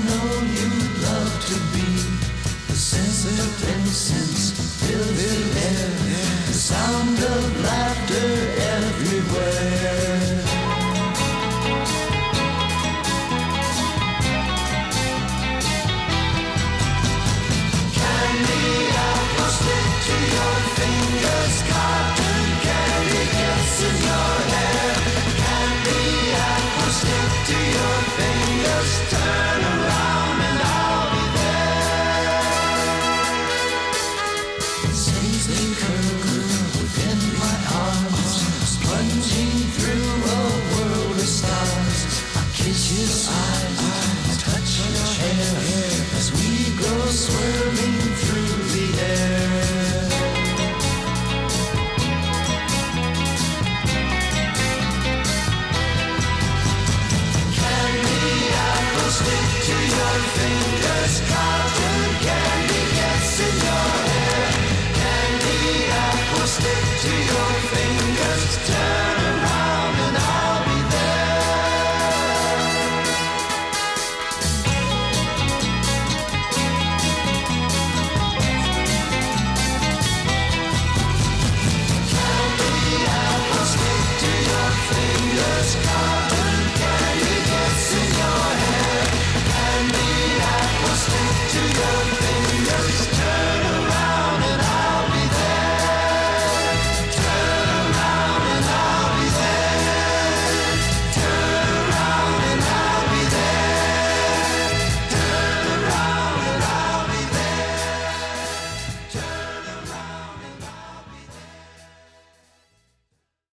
know you'd love to be the center of any sense, fills the air, the sound of laughter everywhere. Candy apple stick to your fingers, cotton candy gets in your hair. Candy apple stick to your fingers, turn around and I'll be there. Says they curl within my arms, plunging through a world of stars. I kiss your eyes, I touch your hair, as we go swirling through the air. Candy apple stick to your fingers, cotton